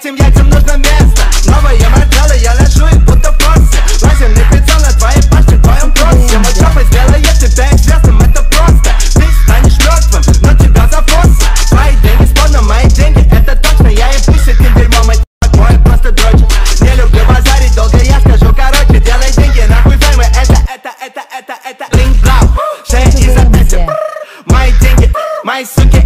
этим яйцам нужно место. Новые модели, я ношу их будто в курсе. Лазерный прицел на твоей пашке, в твоем кроссе. Мой чопой сделает тебя известным, это просто. Ты станешь мертвым, но тебя зафорсят. Твои деньги спорно, мои деньги, это точно. Я и пусть этим дерьмом, это мой просто дрочит. Не люблю базарить, долго я скажу короче. Делай деньги, нахуй феймы, это блинк-блау. Шея и запястье, мои деньги, мои суки.